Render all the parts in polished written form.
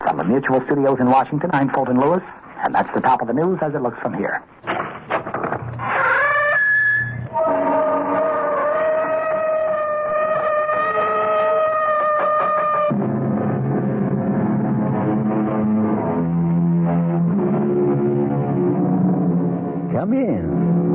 From the Mutual Studios in Washington, I'm Fulton Lewis, and that's the top of the news as it looks from here. Come in.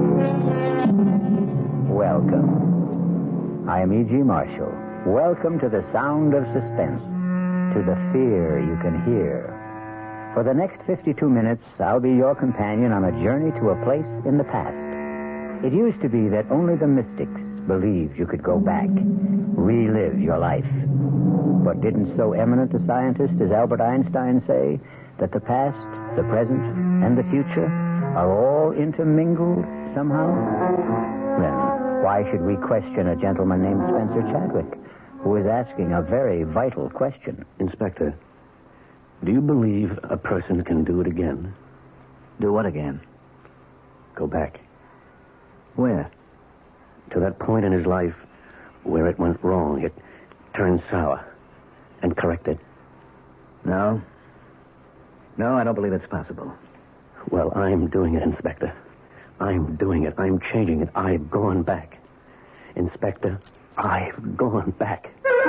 Welcome. I am E.G. Marshall. Welcome to the sound of suspense, to the fear you can hear. For the next 52 minutes, I'll be your companion on a journey to a place in the past. It used to be that only the mystics believed you could go back, relive your life. But didn't so eminent a scientist as Albert Einstein say that the past, the present, and the future are all intermingled somehow? Then why should we question a gentleman named Spencer Chadwick, who is asking a very vital question? Inspector, do you believe a person can do it again? Do what again? Go back. Where? To that point in his life where it went wrong. It turned sour. And correct it. No. No, I don't believe it's possible. Well, I'm doing it, Inspector. I'm doing it. I'm changing it. I've gone back. Inspector, I've gone back.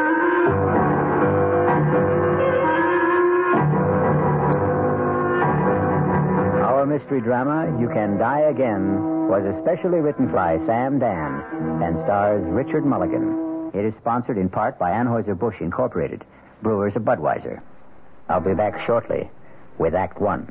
Our mystery drama, You Can Die Again, was especially written by Sam Dan and stars Richard Mulligan. It is sponsored in part by Anheuser-Busch Incorporated, brewers of Budweiser. I'll be back shortly with Act One.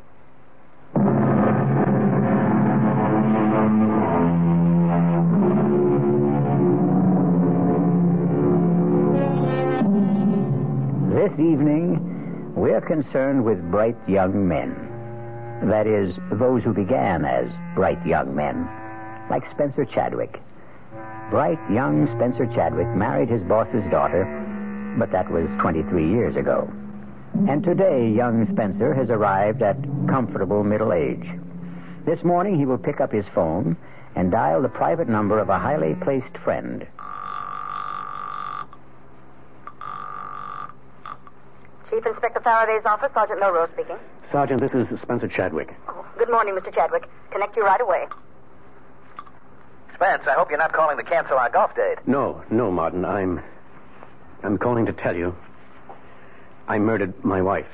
This evening, we're concerned with bright young men. That is, those who began as bright young men, like Spencer Chadwick. Bright young Spencer Chadwick married his boss's daughter, but that was 23 years ago. And today, young Spencer has arrived at comfortable middle age. This morning, he will pick up his phone and dial the private number of a highly placed friend. Chief Inspector Faraday's office, Sergeant Milrose speaking. Sergeant, this is Spencer Chadwick. Oh, good morning, Mr. Chadwick. Connect you right away. Spence, I hope you're not calling to cancel our golf date. No, Martin. I'm calling to tell you I murdered my wife.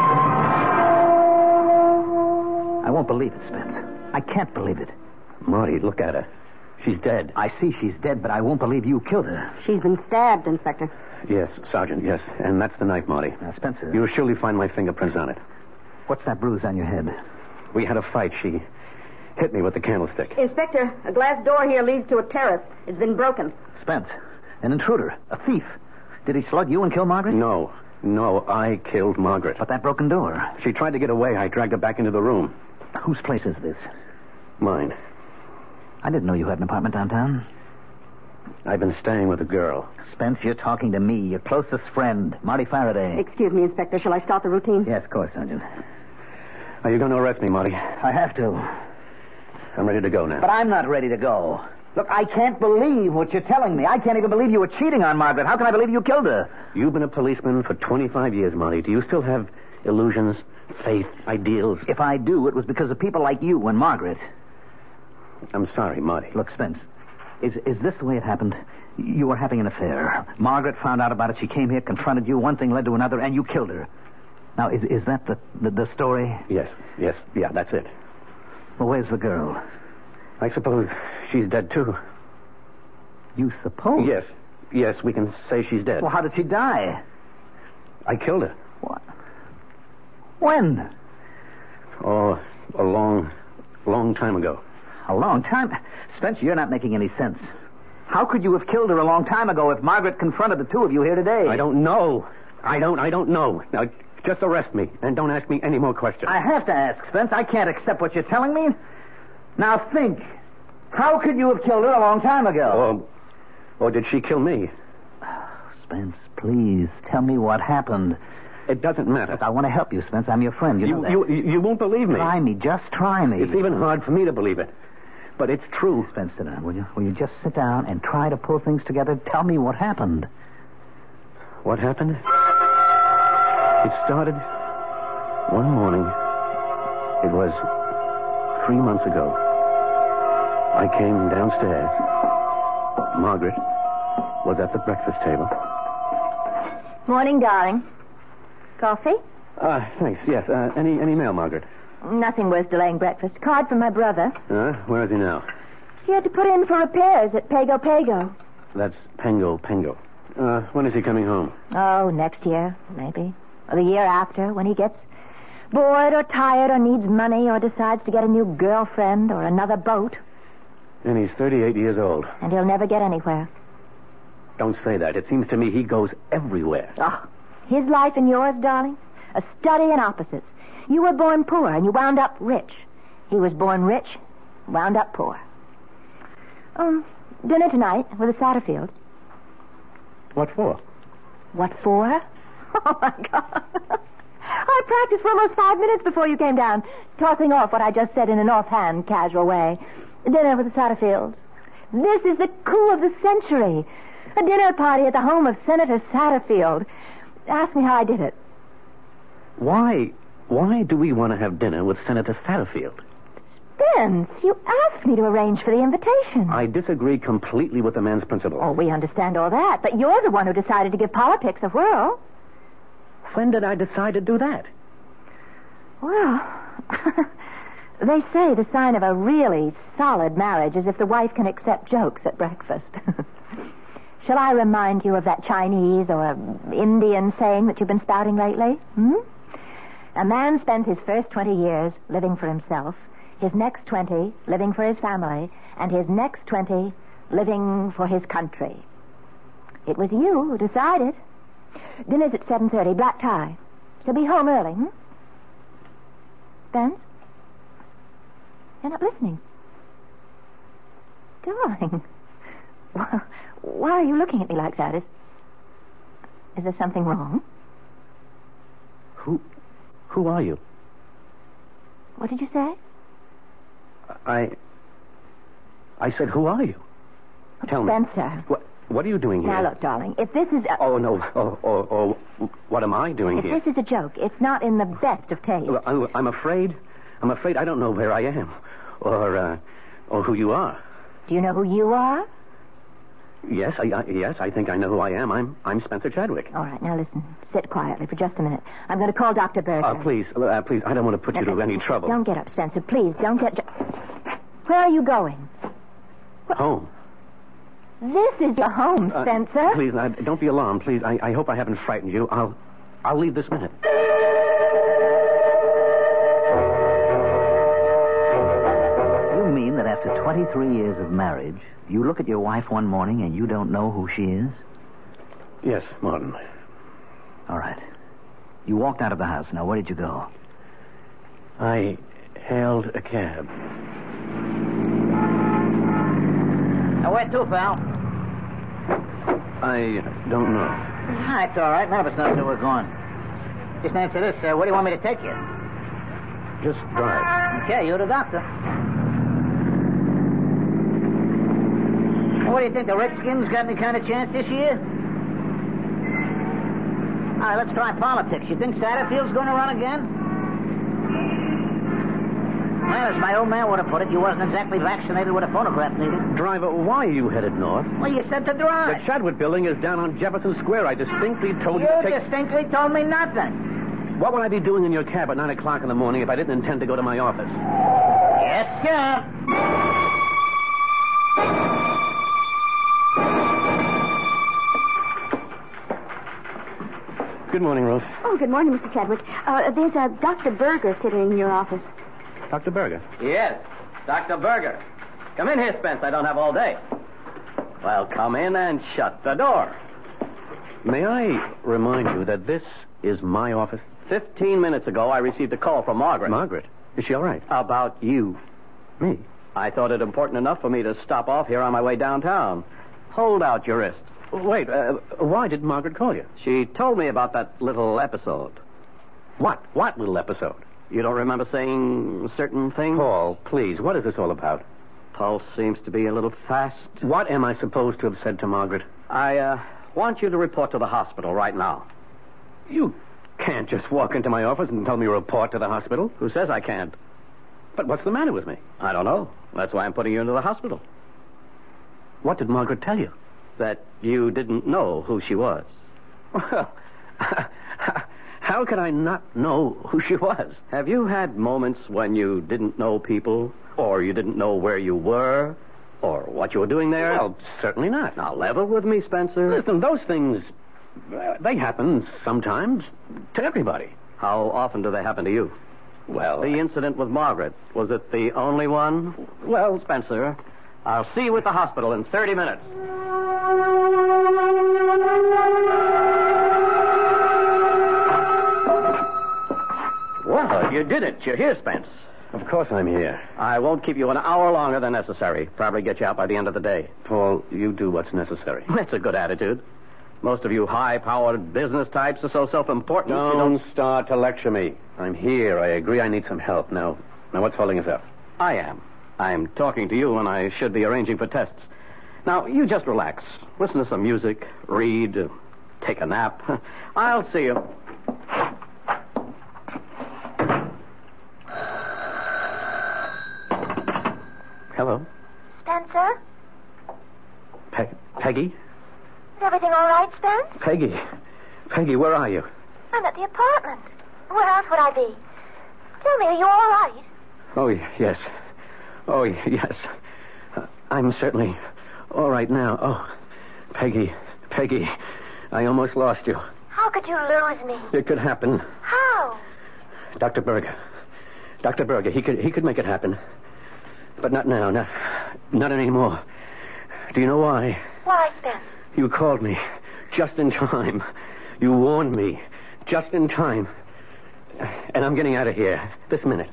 I won't believe it, Spence. I can't believe it. Marty, look at her. She's dead. I see she's dead, but I won't believe you killed her. She's been stabbed, Inspector. Yes, Sergeant, yes. And that's the knife, Marty. Now, Spencer... You'll surely find my fingerprints on it. What's that bruise on your head? We had a fight. She hit me with the candlestick. Inspector, a glass door here leads to a terrace. It's been broken. Spence, an intruder, a thief. Did he slug you and kill Margaret? No, I killed Margaret. But that broken door... She tried to get away. I dragged her back into the room. Whose place is this? Mine. I didn't know you had an apartment downtown. I've been staying with a girl. Spence, you're talking to me, your closest friend, Marty Faraday. Excuse me, Inspector. Shall I start the routine? Yes, of course, Sergeant. Are you going to arrest me, Marty? I have to. I'm ready to go now. But I'm not ready to go. Look, I can't believe what you're telling me. I can't even believe you were cheating on Margaret. How can I believe you killed her? You've been a policeman for 25 years, Marty. Do you still have illusions, faith, ideals? If I do, it was because of people like you and Margaret. I'm sorry, Marty. Look, Spence, is this the way it happened? You were having an affair. Margaret found out about it. She came here, confronted you. One thing led to another, and you killed her. Now, is that the story? Yes. Yeah, that's it. Well, where's the girl? I suppose she's dead, too. You suppose? Yes, we can say she's dead. Well, how did she die? I killed her. What? When? Oh, a long time ago. A long time? Spence, you're not making any sense. How could you have killed her a long time ago if Margaret confronted the two of you here today? I don't know. I don't know. Now, just arrest me, and don't ask me any more questions. I have to ask, Spence. I can't accept what you're telling me. Now, think. How could you have killed her a long time ago? Or did she kill me? Spence, please, tell me what happened. It doesn't matter. Look, I want to help you, Spence. I'm your friend. You know that. You won't believe me. Try me. Just try me. It's even hard for me to believe it. But it's true. Spence, sit down, will you? Will you just sit down and try to pull things together? Tell me what happened. What happened? It started one morning. It was 3 months ago. I came downstairs. Margaret was at the breakfast table. Morning, darling. Coffee? Thanks. Yes. Any mail, Margaret? Nothing worth delaying breakfast. Card from my brother. Where is he now? He had to put in for repairs at Pago Pago. That's Pengo Pengo. When is he coming home? Oh, next year, maybe. Or the year after, when he gets bored or tired or needs money or decides to get a new girlfriend or another boat. And he's 38 years old. And he'll never get anywhere. Don't say that. It seems to me he goes everywhere. Oh, his life and yours, darling, a study in opposites. You were born poor and you wound up rich. He was born rich, wound up poor. Dinner tonight with the Satterfields. What for? What for? Oh, my God. I practiced for almost 5 minutes before you came down, tossing off what I just said in an offhand, casual way. Dinner with the Satterfields. This is the coup of the century. A dinner party at the home of Senator Satterfield. Ask me how I did it. Why do we want to have dinner with Senator Satterfield? Spence, you asked me to arrange for the invitation. I disagree completely with the man's principles. Oh, we understand all that, but you're the one who decided to give politics a whirl. When did I decide to do that? Well, they say the sign of a really solid marriage is if the wife can accept jokes at breakfast. Shall I remind you of that Chinese or Indian saying that you've been spouting lately? A man spends his first 20 years living for himself, his next 20 living for his family, and his next 20 living for his country. It was you who decided. Dinner's at 7:30, black tie. So be home early, Spence? You're not listening. Darling. Why are you looking at me like that? Is there something wrong? Who are you? What did you say? I said, who are you? Tell me. Spencer. What are you doing here? Now, look, darling, if this is Oh, no. What am I doing here? If this is a joke, it's not in the best of taste. I'm afraid I don't know where I am. Or who you are. Do you know who you are? Yes, I think I know who I am. I'm Spencer Chadwick. All right, now listen. Sit quietly for just a minute. I'm going to call Dr. Berger. Please, I don't want to put you to any trouble. Don't get up, Spencer. Please, don't get... Where are you going? Home. This is your home, Spencer. Please, don't be alarmed, please. I hope I haven't frightened you. I'll leave this minute. You mean that after 23 years of marriage, you look at your wife one morning and you don't know who she is? Yes, Martin. All right. You walked out of the house. Now, where did you go? I hailed a cab. Now, where to, pal? I don't know. It's all right. None of us knows where we're going. Just answer this. Where do you want me to take you? Just drive. Okay, you're the doctor. What do you think? The Redskins got any kind of chance this year? All right, let's try politics. You think Satterfield's going to run again? Well, as my old man would have put it, you wasn't exactly vaccinated with a phonograph needle. Driver, why are you headed north? Well, you said to drive. The Chadwick building is down on Jefferson Square. I distinctly told you You to take... distinctly told me nothing. What would I be doing in your cab at 9 o'clock in the morning if I didn't intend to go to my office? Yes, sir. Good morning, Ruth. Oh, good morning, Mr. Chadwick. There's a Dr. Berger sitting in your office. Dr. Berger. Yes, Dr. Berger. Come in here, Spence. I don't have all day. Well, come in and shut the door. May I remind you that this is my office? 15 minutes ago, I received a call from Margaret. Margaret? Is she all right? About you. Me? I thought it important enough for me to stop off here on my way downtown. Hold out your wrist. Wait, why did Margaret call you? She told me about that little episode. What? What little episode? You don't remember saying certain things? Paul, please, what is this all about? Pulse seems to be a little fast. What am I supposed to have said to Margaret? I want you to report to the hospital right now. You can't just walk into my office and tell me to report to the hospital. Who says I can't? But what's the matter with me? I don't know. That's why I'm putting you into the hospital. What did Margaret tell you? That you didn't know who she was. Well, how could I not know who she was? Have you had moments when you didn't know people, or you didn't know where you were, or what you were doing there? Well, certainly not. Now, level with me, Spencer. Listen, those things, they happen sometimes to everybody. How often do they happen to you? Well, The incident with Margaret, was it the only one? well, Spencer, I'll see you at the hospital in 30 minutes. Well, you did it. You're here, Spence. of course I'm here. I won't keep you an hour longer than necessary. Probably get you out by the end of the day. Paul, you do what's necessary. That's a good attitude. Most of you high-powered business types are so self-important. you Don't start to lecture me. I'm here. I agree I need some help. Now, what's holding us up? I am. I'm talking to you when I should be arranging for tests. Now, you just relax. Listen to some music, read, take a nap. I'll see you. Hello? Spencer? Peggy? Is everything all right, Spence? Peggy, where are you? I'm at the apartment. Where else would I be? Tell me, are you all right? Oh, yes. Oh, yes. I'm certainly all right now. Oh, Peggy, I almost lost you. How could you lose me? It could happen. How? Dr. Berger, he could make it happen. But not now, not anymore. Do you know why? Why, Spence? You called me just in time. You warned me just in time. And I'm getting out of here this minute.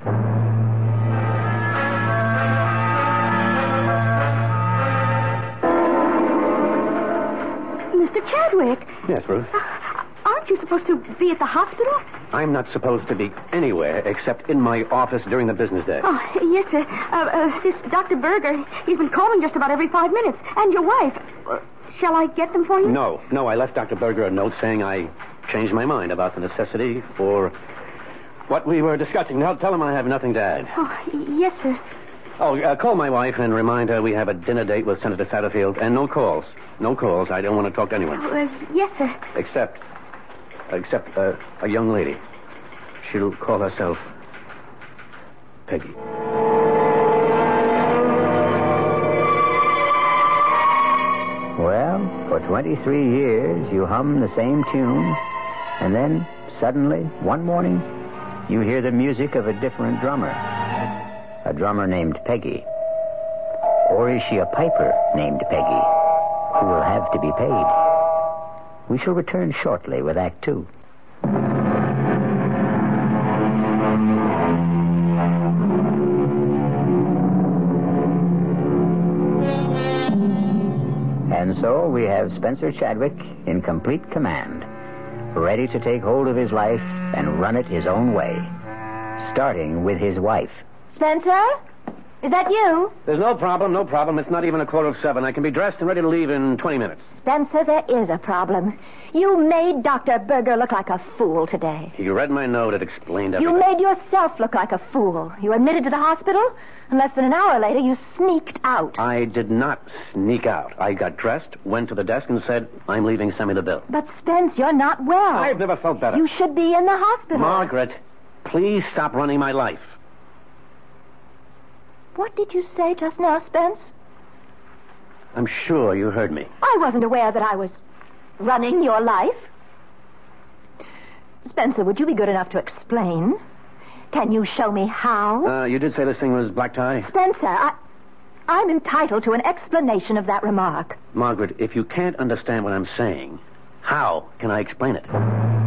Mr. Chadwick, Yes, Ruth? aren't you supposed to be at the hospital? I'm not supposed to be anywhere except in my office during the business day. Oh, yes, sir. This Dr. Berger, he's been calling just about every 5 minutes. And your wife. Shall I get them for you? No, I left Dr. Berger a note saying I changed my mind about the necessity for what we were discussing. Now, tell him I have nothing to add. Oh, yes, sir. Oh, call my wife and remind her we have a dinner date with Senator Satterfield. And no calls. No calls. I don't want to talk to anyone. Yes, sir. Except a young lady. She'll call herself Peggy. Well, for 23 years, you hum the same tune, and then, suddenly, one morning, you hear the music of a different drummer. A drummer named Peggy. Or is she a piper named Peggy, who will have to be paid? We shall return shortly with Act Two. And so we have Spencer Chadwick in complete command, ready to take hold of his life and run it his own way, starting with his wife. Spencer? Is that you? There's no problem. It's not even 7:15. I can be dressed and ready to leave in 20 minutes. Spencer, there is a problem. You made Dr. Berger look like a fool today. You read my note. It explained everything. You made yourself look like a fool. You admitted to the hospital, and less than an hour later, you sneaked out. I did not sneak out. I got dressed, went to the desk, and said, I'm leaving. Send me the bill. But, Spence, you're not well. I've never felt better. You should be in the hospital. Margaret, please stop running my life. What did you say just now, Spence? I'm sure you heard me. I wasn't aware that I was running your life. Spencer, would you be good enough to explain? Can you show me how? You did say this thing was black tie? Spencer, I'm entitled to an explanation of that remark. Margaret, if you can't understand what I'm saying, how can I explain it?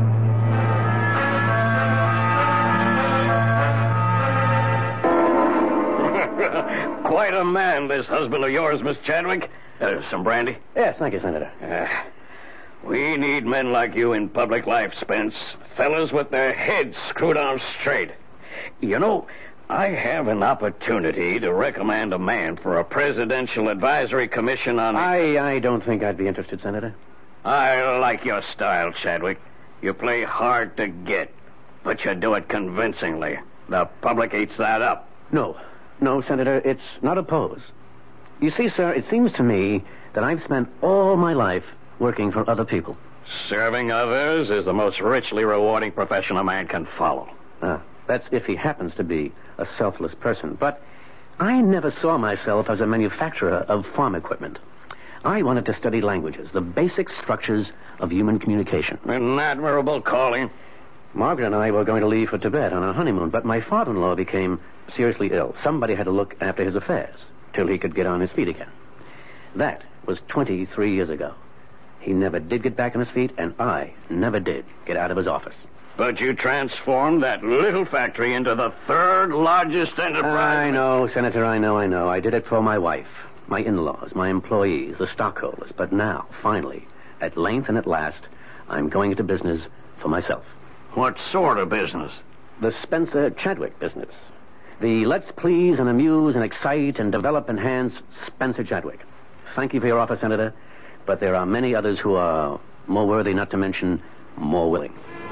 Quite a man, this husband of yours, Miss Chadwick. Some brandy? Yes, thank you, Senator. We need men like you in public life, Spence. Fellas with their heads screwed on straight. You know, I have an opportunity to recommend a man for a presidential advisory commission on... I don't think I'd be interested, Senator. I like your style, Chadwick. You play hard to get, but you do it convincingly. The public eats that up. No, Senator, it's not a pose. You see, sir, it seems to me that I've spent all my life working for other people. Serving others is the most richly rewarding profession a man can follow. That's if he happens to be a selfless person. But I never saw myself as a manufacturer of farm equipment. I wanted to study languages, the basic structures of human communication. An admirable calling. Margaret and I were going to leave for Tibet on our honeymoon, but my father-in-law became seriously ill. Somebody had to look after his affairs till he could get on his feet again. That was 23 years ago. He never did get back on his feet, and I never did get out of his office. But you transformed that little factory into the third largest enterprise. I know, Senator, I know. I did it for my wife, my in-laws, my employees, the stockholders. But now, finally, at length and at last, I'm going into business for myself. What sort of business? The Spencer Chadwick business. The let's please and amuse and excite and develop enhance Spencer Chadwick. Thank you for your offer, Senator, but there are many others who are more worthy, not to mention more willing.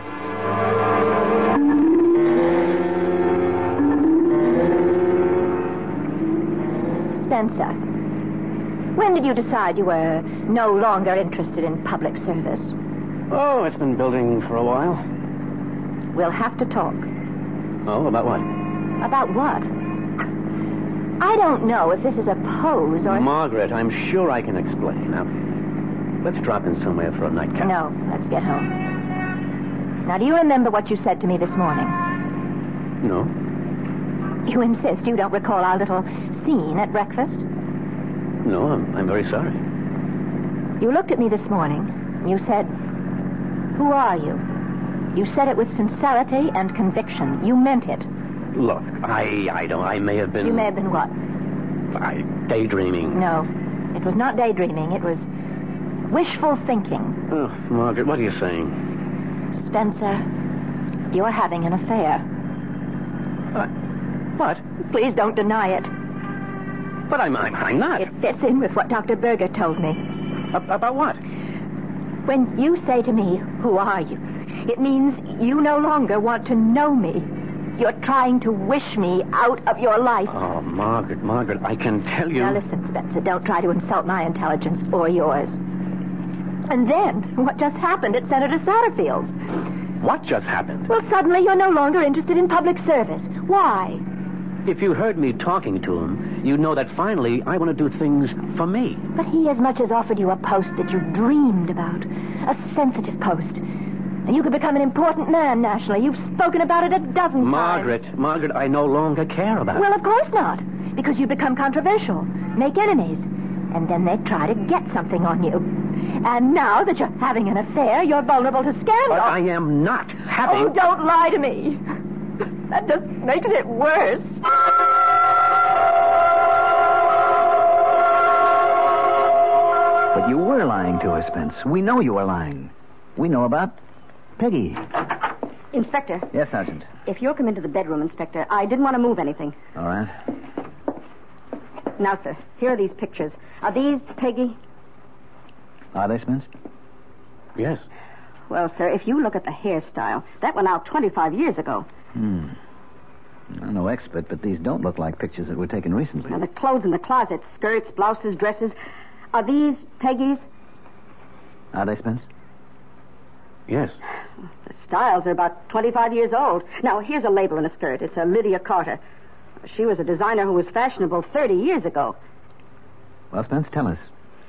Spencer, when did you decide you were no longer interested in public service? Oh, it's been building for a while. We'll have to talk. Oh, about what? About what? I don't know if this is a pose or... Margaret, I'm sure I can explain. Now, let's drop in somewhere for a nightcap. No, let's get home. Now, do you remember what you said to me this morning? No. You insist you don't recall our little scene at breakfast? No, I'm very sorry. You looked at me this morning, and you said, "Who are you?" You said it with sincerity and conviction. You meant it. Look, I may have been... You may have been what? Daydreaming. No, it was not daydreaming. It was wishful thinking. Oh, Margaret, what are you saying? Spencer, you're having an affair. What? Please don't deny it. But I'm not. It fits in with what Dr. Berger told me. About what? When you say to me, "Who are you?" it means you no longer want to know me. You're trying to wish me out of your life. Oh, Margaret, I can tell you... Now listen, Spencer, don't try to insult my intelligence or yours. And then, what just happened at Senator Satterfield's? What just happened? Well, suddenly you're no longer interested in public service. Why? If you heard me talking to him, you'd know that finally I want to do things for me. But he as much as offered you a post that you dreamed about. A sensitive post. And you could become an important man nationally. You've spoken about it a dozen times. Margaret, I no longer care about it. Well, of course not. Because you become controversial. Make enemies. And then they try to get something on you. And now that you're having an affair, you're vulnerable to scandal. But I am not having... Oh, don't lie to me. That just makes it worse. But you were lying to us, Spence. We know you were lying. We know about Peggy. Inspector. Yes, Sergeant. If you'll come into the bedroom, Inspector, I didn't want to move anything. All right. Now, sir, here are these pictures. Are these Peggy? Are they, Spence? Yes. Well, sir, if you look at the hairstyle, that went out 25 years ago. I'm no expert, but these don't look like pictures that were taken recently. Now, the clothes in the closet, skirts, blouses, dresses, are these Peggy's? Are they, Spence? Yes. The styles are about 25 years old. Now, here's a label in a skirt. It's a Lydia Carter. She was a designer who was fashionable 30 years ago. Well, Spence, tell us.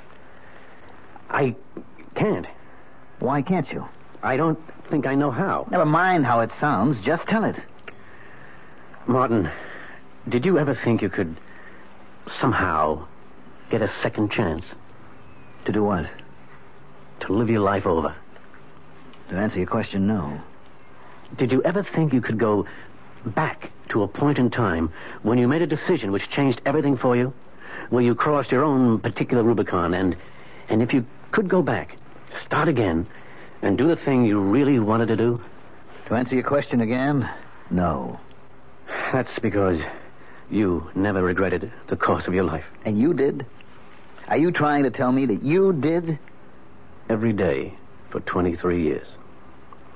I can't. Why can't you? I don't think I know how. Never mind how it sounds. Just tell it. Martin, did you ever think you could somehow get a second chance? To do what? To live your life over. To answer your question, no. Did you ever think you could go back to a point in time when you made a decision which changed everything for you? Where you crossed your own particular Rubicon and if you could go back, start again, and do the thing you really wanted to do? To answer your question again, no. That's because you never regretted the course of your life. And you did? Are you trying to tell me that you did? Every day for 23 years.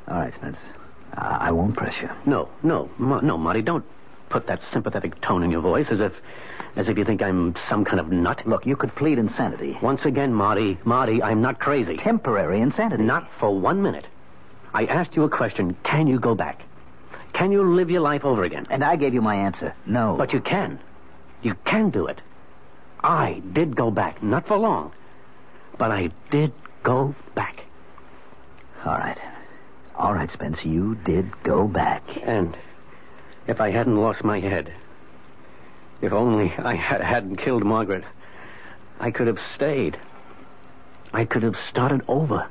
All right, Spence. I won't press you. No, Marty, don't put that sympathetic tone in your voice as if you think I'm some kind of nut. Look, you could plead insanity. Once again, Marty, I'm not crazy. Temporary insanity. Not for 1 minute. I asked you a question. Can you go back? Can you live your life over again? And I gave you my answer. No. But you can. You can do it. I did go back. Not for long. But I did go back. All right. All right, Spence, you did go back. And if I hadn't lost my head, if only I hadn't killed Margaret, I could have stayed. I could have started over.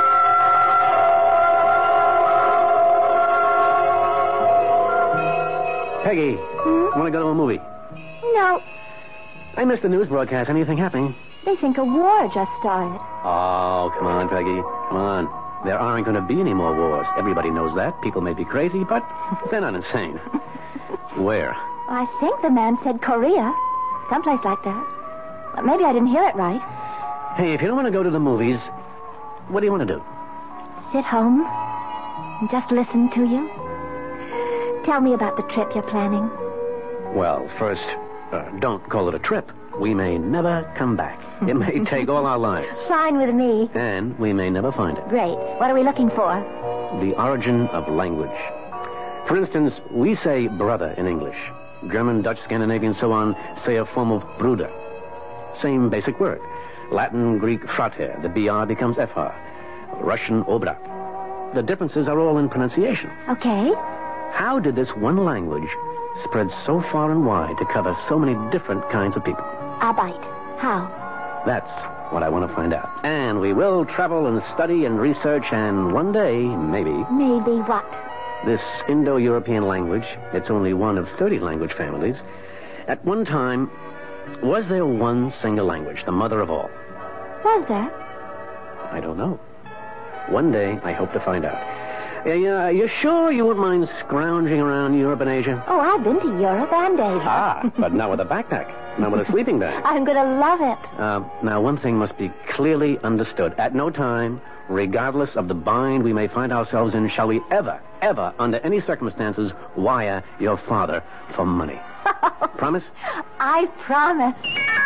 Peggy, want to go to a movie? No. I missed the news broadcast. Anything happening? They think a war just started. Oh, come on, Peggy. Come on. There aren't going to be any more wars. Everybody knows that. People may be crazy, but they're not insane. Where? I think the man said Korea. Someplace like that. Maybe I didn't hear it right. Hey, if you don't want to go to the movies, what do you want to do? Sit home and just listen to you. Tell me about the trip you're planning. Well, first, don't call it a trip. We may never come back. It may take all our lives. Fine with me. And we may never find it. Great. What are we looking for? The origin of language. For instance, we say brother in English. German, Dutch, Scandinavian, so on, say a form of Bruder. Same basic word. Latin, Greek, frater. The BR becomes FR. Russian, obrat. The differences are all in pronunciation. Okay. How did this one language spread so far and wide to cover so many different kinds of people? Arbeit. How? That's what I want to find out. And we will travel and study and research, and one day, maybe... Maybe what? This Indo-European language, it's only one of 30 language families. At one time, was there one single language, the mother of all? Was there? I don't know. One day, I hope to find out. You sure you wouldn't mind scrounging around Europe and Asia? Oh, I've been to Europe and Asia. But not with a backpack. Not with a sleeping bag. I'm going to love it. Now, one thing must be clearly understood. At no time, regardless of the bind we may find ourselves in, shall we ever, under any circumstances, wire your father for money. Promise? I promise.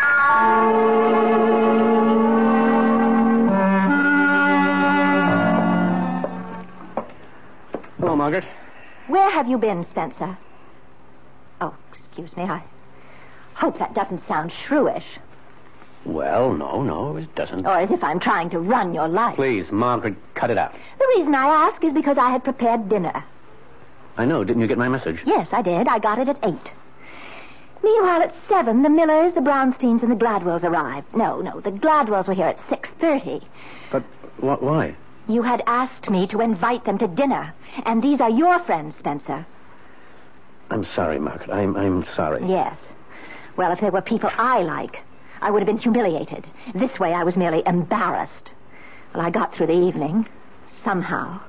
Hello, Margaret. Where have you been, Spencer? Oh, excuse me. I hope that doesn't sound shrewish. Well, no, it doesn't. Or as if I'm trying to run your life. Please, Margaret, cut it out. The reason I ask is because I had prepared dinner. I know. Didn't you get my message? Yes, I did. I got it at 8. Meanwhile, at 7, the Millers, the Brownsteins, and the Gladwells arrived. No, the Gladwells were here at 6:30. But why? You had asked me to invite them to dinner. And these are your friends, Spencer. I'm sorry, Margaret. I'm sorry. Yes. Well, if there were people I like, I would have been humiliated. This way, I was merely embarrassed. Well, I got through the evening. Somehow.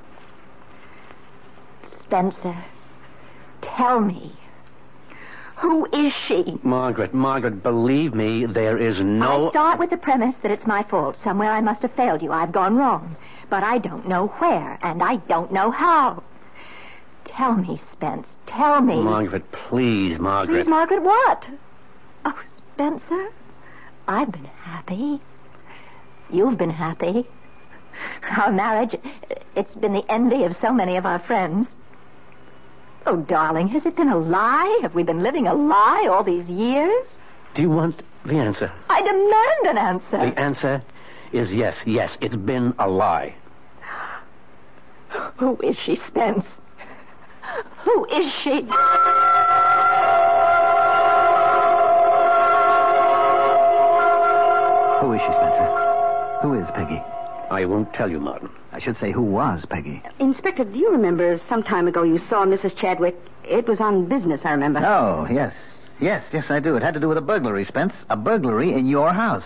Spencer, tell me. Who is she? Margaret, believe me, there is no... I start with the premise that it's my fault. Somewhere I must have failed you. I've gone wrong. But I don't know where, and I don't know how. Tell me, Spence. Tell me. Margaret, please, Margaret. Please, Margaret, what? Oh, Spencer, I've been happy. You've been happy. Our marriage, it's been the envy of so many of our friends. Oh, darling, has it been a lie? Have we been living a lie all these years? Do you want the answer? I demand an answer. The answer is yes, it's been a lie. Who is she, Spence? Who is she? Who is she, Spencer? Who is Peggy? I won't tell you, Martin. I should say, who was Peggy? Inspector, do you remember some time ago you saw Mrs. Chadwick? It was on business, I remember. Oh, yes. Yes, I do. It had to do with a burglary, Spence. A burglary in your house.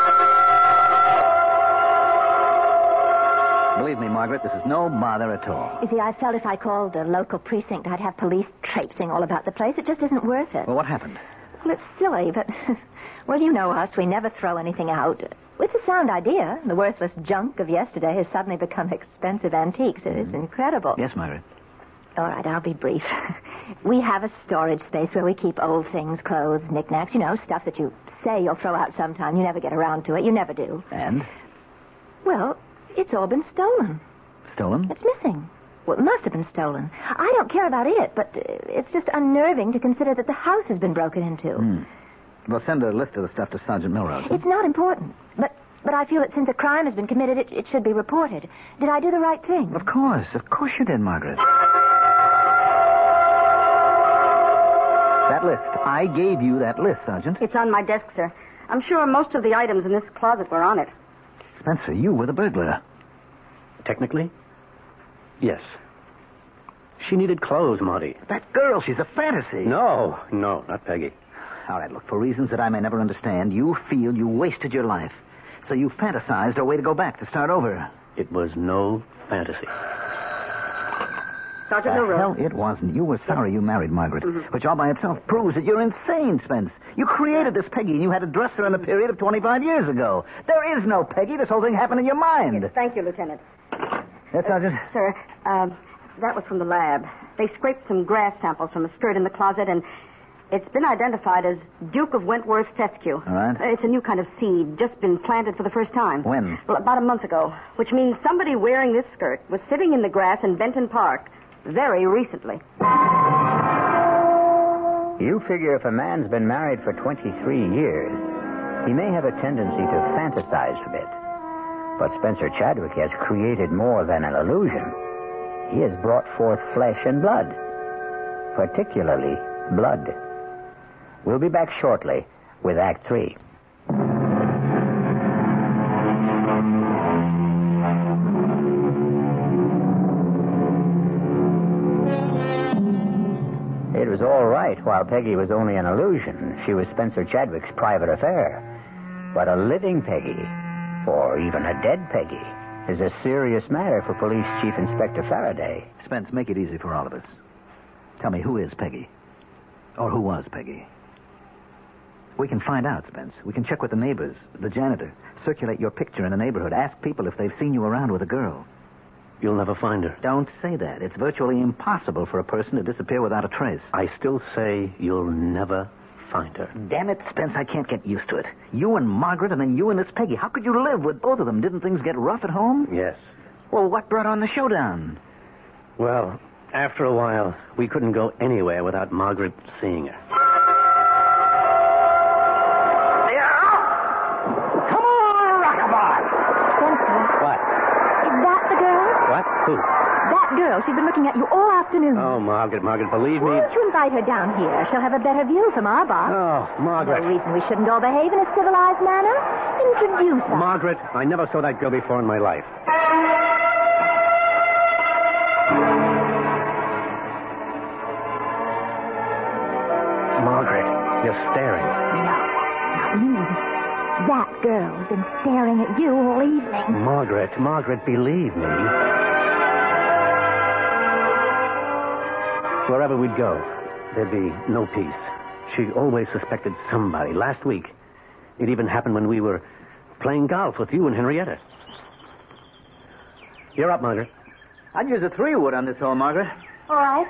Believe me, Margaret, this is no bother at all. You see, I felt if I called the local precinct, I'd have police traipsing all about the place. It just isn't worth it. Well, what happened? Well, it's silly, but... Well, you know us. We never throw anything out. It's a sound idea. The worthless junk of yesterday has suddenly become expensive antiques. It's incredible. Yes, Margaret. All right, I'll be brief. We have a storage space where we keep old things, clothes, knickknacks, stuff that you say you'll throw out sometime. You never get around to it. You never do. And? Well, it's all been stolen. Stolen? It's missing. Well, it must have been stolen. I don't care about it, but it's just unnerving to consider that the house has been broken into. We'll send a list of the stuff to Sergeant Milrose. It's not important, but I feel that since a crime has been committed, it should be reported. Did I do the right thing? Of course you did, Margaret. That list. I gave you that list, Sergeant. It's on my desk, sir. I'm sure most of the items in this closet were on it. Spencer, you were the burglar. Technically, yes. She needed clothes, Marty. That girl, she's a fantasy. No, not Peggy. All right, look, for reasons that I may never understand, you feel you wasted your life. So you fantasized a way to go back, to start over. It was no fantasy. Sergeant The Milrose. hell it wasn't. You were sorry you married Margaret, which all by itself proves that you're insane, Spence. You created this Peggy, and you had to dress her in the period of 25 years ago. There is no Peggy. This whole thing happened in your mind. Yes, thank you, Lieutenant. Yes, Sergeant? Sir, that was from the lab. They scraped some grass samples from a skirt in the closet, and it's been identified as Duke of Wentworth fescue. All right. It's a new kind of seed, just been planted for the first time. When? Well, about a month ago, which means somebody wearing this skirt was sitting in the grass in Benton Park very recently. You figure if a man's been married for 23 years, he may have a tendency to fantasize a bit. But Spencer Chadwick has created more than an illusion. He has brought forth flesh and blood, particularly blood. We'll be back shortly with Act 3. It was all right while Peggy was only an illusion. She was Spencer Chadwick's private affair. But a living Peggy, or even a dead Peggy, is a serious matter for Police Chief Inspector Faraday. Spence, make it easy for all of us. Tell me, who is Peggy? Or who was Peggy? We can find out, Spence. We can check with the neighbors, the janitor, circulate your picture in the neighborhood, ask people if they've seen you around with a girl. You'll never find her. Don't say that. It's virtually impossible for a person to disappear without a trace. I still say you'll never find her. Damn it, Spence, I can't get used to it. You and Margaret, and then you and this Peggy. How could you live with both of them? Didn't things get rough at home? Yes. Well, what brought on the showdown? Well, after a while, we couldn't go anywhere without Margaret seeing her. Come on, Rockabye! Spencer, What? is that the girl? What? Who? That girl. She's been looking at you all afternoon. Oh, Margaret, believe me. Why don't you invite her down here? She'll have a better view from our box. Oh, No Margaret. reason we shouldn't all behave in a civilized manner. Introduce us. Margaret, I never saw that girl before in my life. Margaret, you're staring. No, not me. That girl's been staring at you all evening. Margaret, believe me. Wherever we'd go, there'd be no peace. She always suspected somebody. Last week, it even happened when we were playing golf with you and Henrietta. You're up, Margaret. I'd use a 3-wood on this hole, Margaret. All right.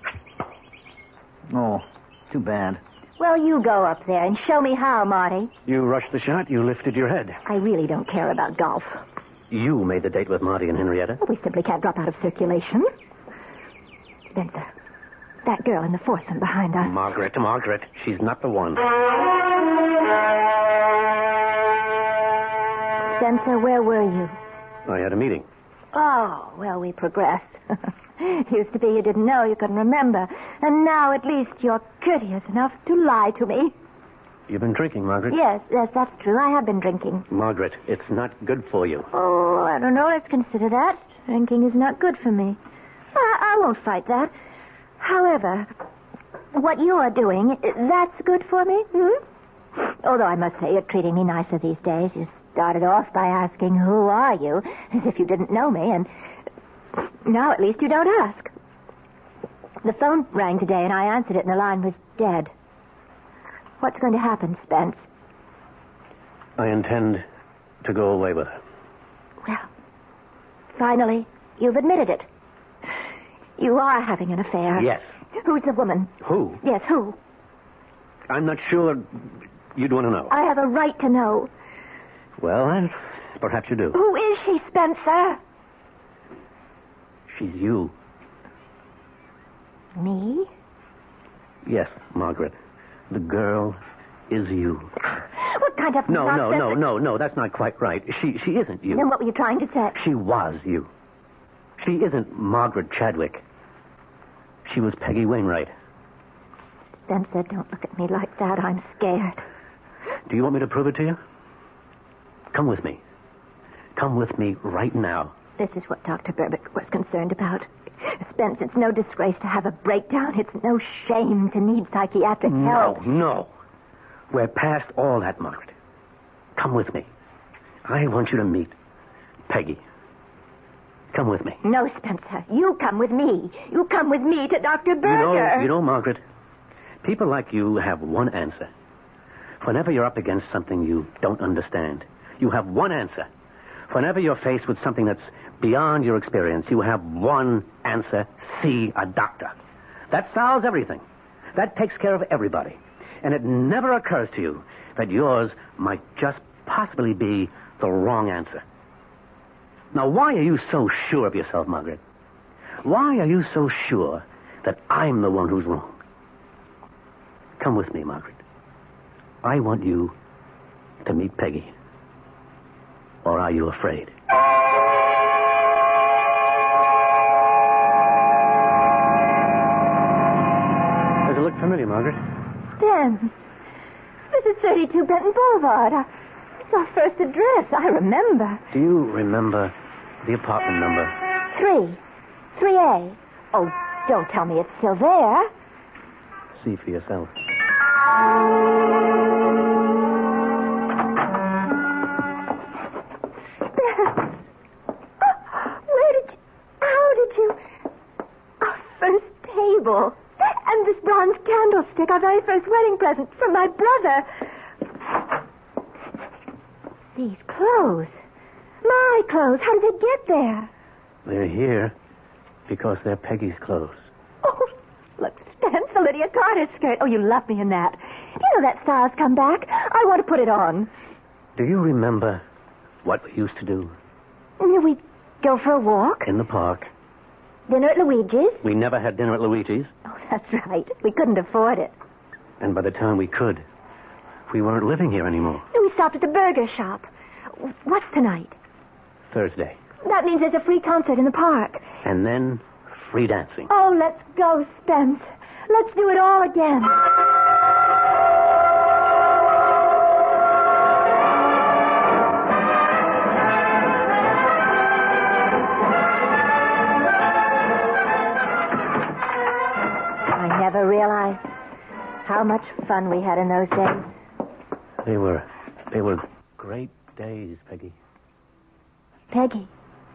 Oh, too bad. Well, you go up there and show me how, Marty. You rushed the shot. You lifted your head. I really don't care about golf. You made the date with Marty and Henrietta. We simply can't drop out of circulation. Spencer, that girl in the foursome behind us. Margaret, she's not the one. Spencer, where were you? I had a meeting. Oh, well, we progressed. Used to be you didn't know, you couldn't remember. And now at least you're courteous enough to lie to me. You've been drinking, Margaret. Yes, that's true. I have been drinking. Margaret, it's not good for you. Oh, I don't know. Let's consider that. Drinking is not good for me. I won't fight that. However, what you're doing, that's good for me, Although I must say you're treating me nicer these days. You started off by asking, who are you? As if you didn't know me, and now at least you don't ask. The phone rang today, and I answered it, and the line was dead. What's going to happen, Spence? I intend to go away with her. Well, finally, you've admitted it. You are having an affair. Yes. Who's the woman? Who? Yes, who? I'm not sure you'd want to know. I have a right to know. Well, perhaps you do. Who is she, Spencer? She's you. Me? Yes, Margaret. The girl is you. What kind of nonsense? No, that's not quite right. She isn't you. Then what were you trying to say? She was you. She isn't Margaret Chadwick. She was Peggy Wainwright. Spencer, don't look at me like that. I'm scared. Do you want me to prove it to you? Come with me. Come with me right now. This is what Dr. Burbick was concerned about. Spence, it's no disgrace to have a breakdown. It's no shame to need psychiatric help. No. We're past all that, Margaret. Come with me. I want you to meet Peggy. Come with me. No, Spencer. You come with me. You come with me to Dr. Berger. You know, Margaret, people like you have one answer. Whenever you're up against something you don't understand, you have one answer. Whenever you're faced with something that's beyond your experience, you have one answer: see a doctor. That solves everything. That takes care of everybody. And it never occurs to you that yours might just possibly be the wrong answer. Now, why are you so sure of yourself, Margaret? Why are you so sure that I'm the one who's wrong? Come with me, Margaret. I want you to meet Peggy. Or are you afraid? Does it look familiar, Margaret? Spence. This is 32 Benton Boulevard. It's our first address. I remember. Do you remember the apartment number? 3A. Oh, don't tell me it's still there. See for yourself. Spence. How did you... Our first table. And this bronze candlestick, our very first wedding present from my brother. These clothes. My clothes. How did they get there? They're here because they're Peggy's clothes. Oh, look, Spence, the Lydia Carter skirt. Oh, you love me in that. Do you know that style's come back? I want to put it on. Do you remember what we used to do? We'd go for a walk. In the park. Dinner at Luigi's. We never had dinner at Luigi's. Oh, that's right. We couldn't afford it. And by the time we could, we weren't living here anymore. We stopped at the burger shop. What's tonight? Thursday. That means there's a free concert in the park. And then free dancing. Oh, let's go, Spence. Let's do it all again. I never realized how much fun we had in those days. They were great days, Peggy. Peggy.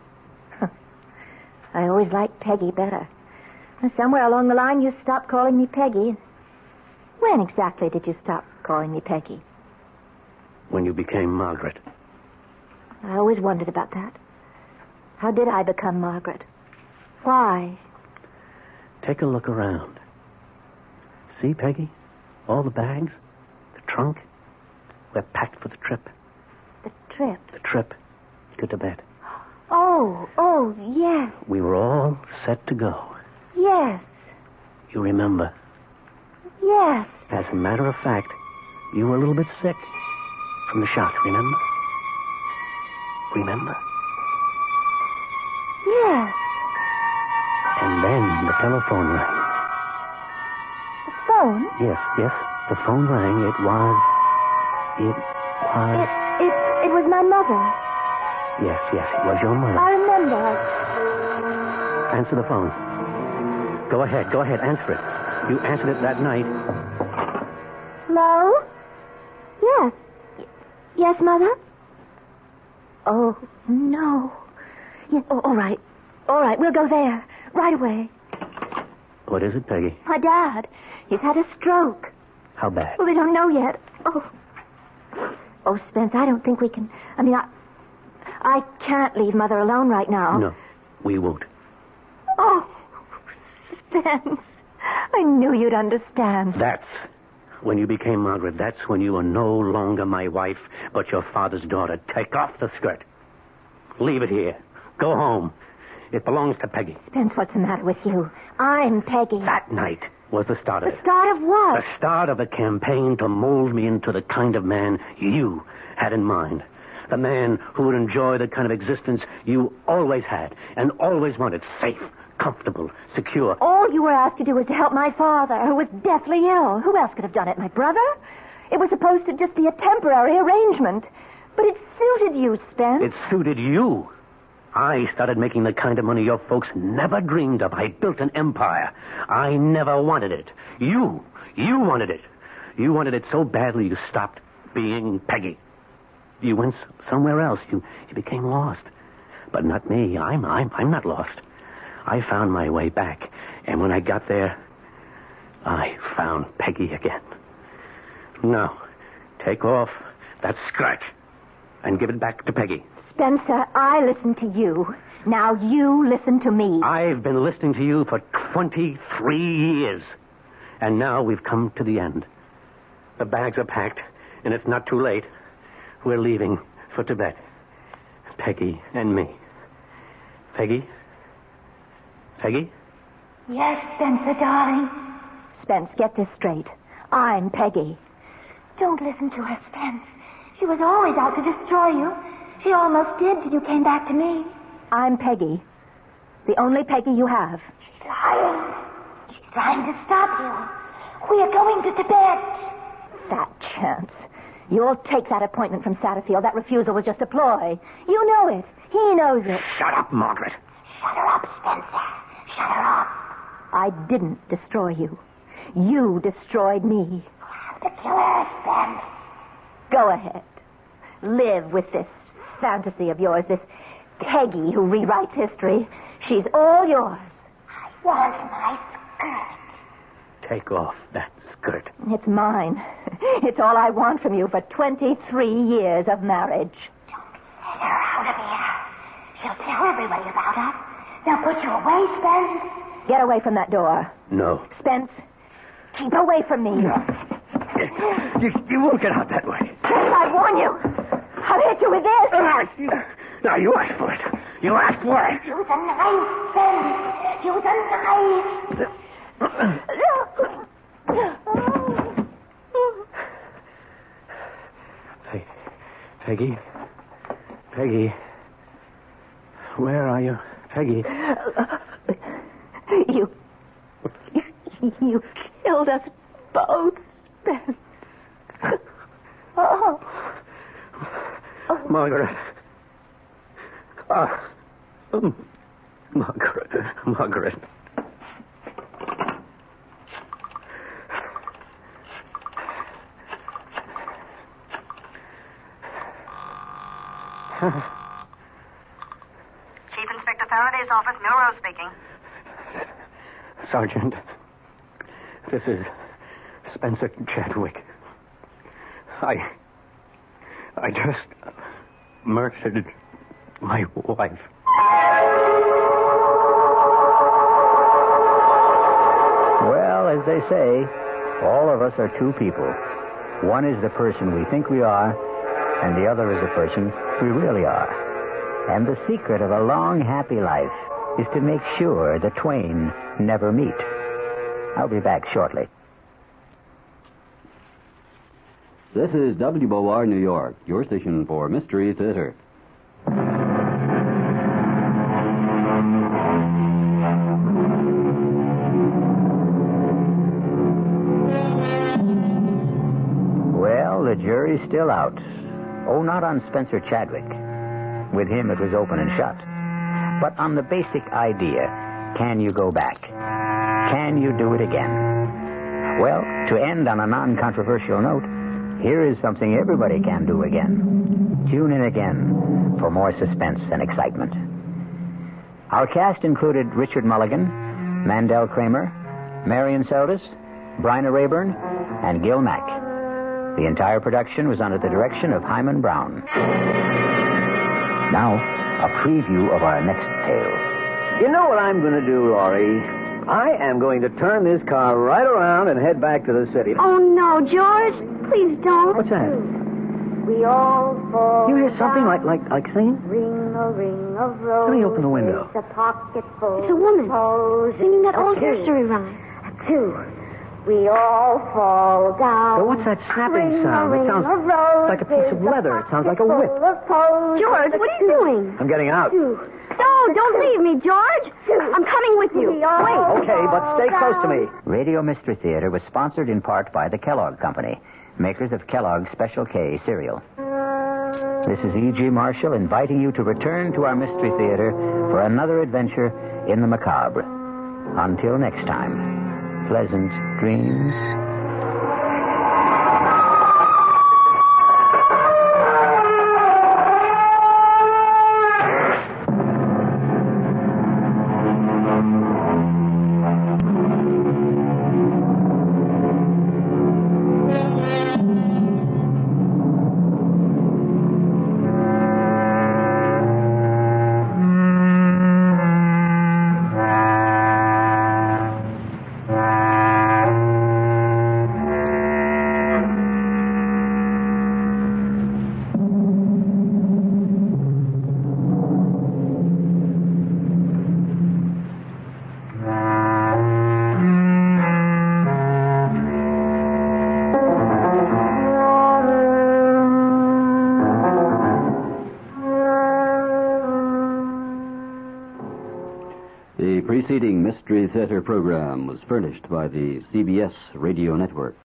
I always liked Peggy better. Somewhere along the line, you stopped calling me Peggy. When exactly did you stop calling me Peggy? When you became Margaret. I always wondered about that. How did I become Margaret? Why? Take a look around. See, Peggy? All the bags, the trunk. We're packed for the trip. The trip? The trip to Tibet. Oh, yes. We were all set to go. Yes. You remember? Yes. As a matter of fact, you were a little bit sick from the shots, remember? Remember? Yes. And then the telephone rang. The phone? Yes. The phone rang. It was... It was my mother. Yes, it was your mother. I remember. Answer the phone. Go ahead, answer it. You answered it that night. Hello? Yes. Yes, Mother? Oh, no. Yeah, all right, we'll go there. Right away. What is it, Peggy? My dad. He's had a stroke. How bad? Well, they don't know yet. Oh, Spence, I don't think we can... I can't leave Mother alone right now. No, we won't. Oh, Spence. I knew you'd understand. That's when you became Margaret. That's when you were no longer my wife, but your father's daughter. Take off the skirt. Leave it here. Go home. It belongs to Peggy. Spence, what's the matter with you? I'm Peggy. That night was the start of it. The start of what? The start of a campaign to mold me into the kind of man you had in mind. The man who would enjoy the kind of existence you always had and always wanted. Safe, comfortable, secure. All you were asked to do was to help my father, who was deathly ill. Who else could have done it? My brother? It was supposed to just be a temporary arrangement. But it suited you, Spence. It suited you. I started making the kind of money your folks never dreamed of. I built an empire. I never wanted it. You wanted it. You wanted it so badly you stopped being Peggy. You went somewhere else. You became lost. But not me. I'm not lost. I found my way back. And when I got there, I found Peggy again. Now, take off that skirt and give it back to Peggy. Spencer, I listened to you. Now you listen to me. I've been listening to you for 23 years. And now we've come to the end. The bags are packed, and it's not too late. We're leaving for Tibet. Peggy and me. Peggy? Peggy? Yes, Spencer, darling. Spence, get this straight. I'm Peggy. Don't listen to her, Spence. She was always out to destroy you. She almost did till you came back to me. I'm Peggy. The only Peggy you have. She's lying. She's trying to stop you. We are going to Tibet. Fat chance. You'll take that appointment from Satterfield. That refusal was just a ploy. You know it. He knows it. Shut up, Margaret. Shut her up, Spencer. Shut her up. I didn't destroy you. You destroyed me. You have to kill her, Spence. Go ahead. Live with this fantasy of yours, this Peggy who rewrites history. She's all yours. I want my skirt. Take off that skirt. It's mine. It's all I want from you for 23 years of marriage. Don't let her out of here. She'll tell everybody about us. They'll put you away, Spence. Get away from that door. No. Spence, keep away from me. No. You won't get out that way. Spence, I warn you. I'll hit you with this. Now, you asked for it. You asked for it. Use a knife, Spence. Use a knife. Peggy? Peggy? Where are you? Peggy? You killed us both, Spence. Oh. Margaret. Margaret. Chief Inspector Faraday's office, Milrose speaking. Sergeant, this is Spencer Chadwick. I just murdered my wife. Well, as they say, all of us are two people. One is the person we think we are, and the other is the person we really are. And the secret of a long, happy life is to make sure the twain never meet. I'll be back shortly. This is WOR New York, your station for Mystery Theater. Well, the jury's still out. Oh, not on Spencer Chadwick. With him, it was open and shut. But on the basic idea, can you go back? Can you do it again? Well, to end on a non-controversial note, here is something everybody can do again. Tune in again for more suspense and excitement. Our cast included Richard Mulligan, Mandel Kramer, Marion Seldes, Bryna Rayburn, and Gil Mack. The entire production was under the direction of Hyman Brown. Now, a preview of our next tale. You know what I'm going to do, Laurie? I am going to turn this car right around and head back to the city. Oh, no, George. Please don't. What's that? We all fall You hear something down. like singing? Ring a ring of roses. Let me open the window. It's a pocket full. It's a woman singing that old nursery rhyme. Two. We all fall down. But what's that snapping Ring sound? a It ring sounds of roses, like a piece of leather. It sounds like a whip. George, what are you doing? I'm getting out. No, don't leave me, George. I'm coming with you. Wait. Okay, but stay close to me. Radio Mystery Theater was sponsored in part by the Kellogg Company, makers of Kellogg's Special K cereal. This is E.G. Marshall inviting you to return to our Mystery Theater for another adventure in the macabre. Until next time, pleasant dreams. The preceding Mystery Theater program was furnished by the CBS Radio Network.